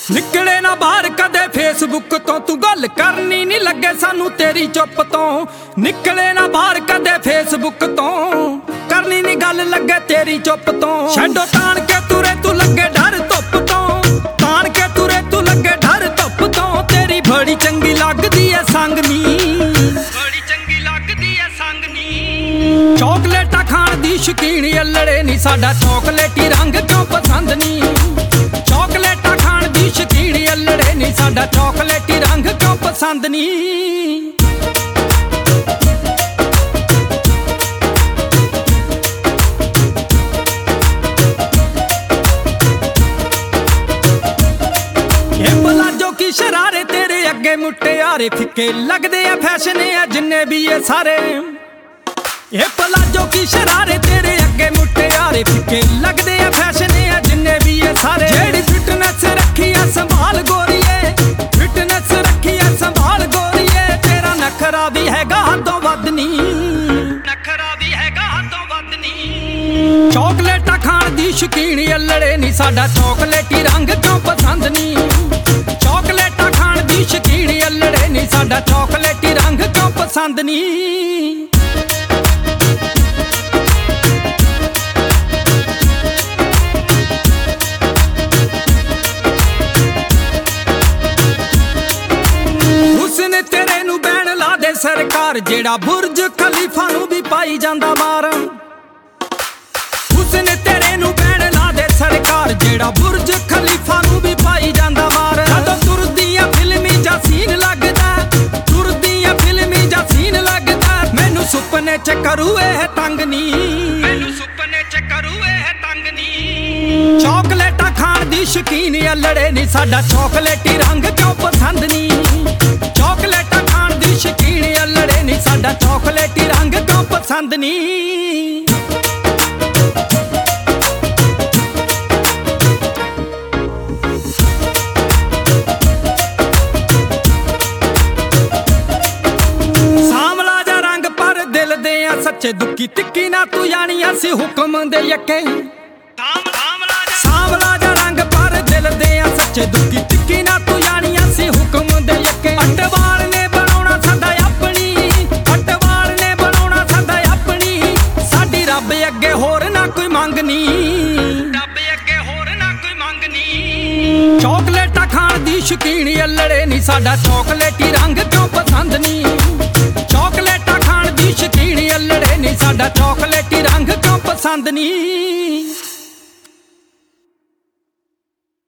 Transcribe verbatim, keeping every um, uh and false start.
निकले ना बाहर कदे फेसबुक तो तू गल करनी नहीं लगे सानू तेरी चुप तो। निकले ना बाहर कदे फेसबुक तो करनी नहीं गल लगे तेरी चुप तो। छड्डो तान के तुरे तू लगे डर धुप तो, तान के तुरे तू लगे डर धुप तो। तेरी बड़ी चंगी लगदी है संगनी, बड़ी चंगी लगदी है संगनी। चॉकलेटा खाण दी शौकीन अल्लड़े नी साडा चॉकलेटी रंग क्यों पसंद नी। चॉकलेटा खाण दी शौकीन अल्लड़े नी साडा चॉकलेटी रंग क्यों पसंद नी। ये पलाजो की शरारे तेरे अगे मुटियारे फिक्के लगदे आ फैशन है जिन्ने भी ये सारे। ये पलाजो की शरारे तेरे अगे मुटियारे फिक्के लगदे आ फैशन है जिन्ने भी ये सारे। जेड़ी फिटनेस रखी है संभाल गोरीए, फिटनेस रखी है संभाल गोरीए। तेरा नखरा भी हैगा हदों वध नी, नखरा भी हैगा हदों वध नी। चॉकलेटा खाण दी शौकीन अल्लड़े नी साडा चॉकलेटी रंग क्यों पसंद नी। चॉकलेटा खाण दी शौकीन अल्लड़े नी साडा चॉकलेटी रंग क्यों पसंद नी। सरकार जेड़ा बुर्ज खलीफा नू भी पाई जांदा मार। उसने तेरे नू बैण ला दे सरकार जेड़ा बुर्ज खलीफा नू भी पाई जांदा मार। जदों तुरदियां फिल्मी जा सीन लगदा, तुरदियां फिल्मी जा सीन लगदा। मैनू सुपने च करू एह तंग नी, मैनू सुपने च करू एह तंग नी। चॉकलेटा खाण दी शौकीन अल्लड़े नी साडा चॉकलेटी रंग क्यों पसंद नी। चॉकलेटा खाण दी शौकीन अल्लड़े नी साडा चॉकलेटी रंग क्यों पसंद नी। सांवला जा रंग पर दिल दे आ सच्चे दुखी तिक्की ना तू जानी असी हुक्म दे यके। सांवला जा रंग पर दिल दे आ सच्चे दुखी तिक्की ना तू जानी असी हुक्म दे यके। अटवाल ने बनाउणा साडा अपनी, अटवाल ने बनाउणा साडा अपनी। साडी रब अगे होर ना कोई मंगनी, रब अगे होर ना कोई मंगनी। चॉकलेटा खाण दी शौकीन अल्लड़े नी साडा चॉकलेटी रंग क्यों पसंद नी। चॉकलेटा खाण दी शौकीन अल्लड़े नी साडा चॉकलेटी रंग क्यों पसंद नी।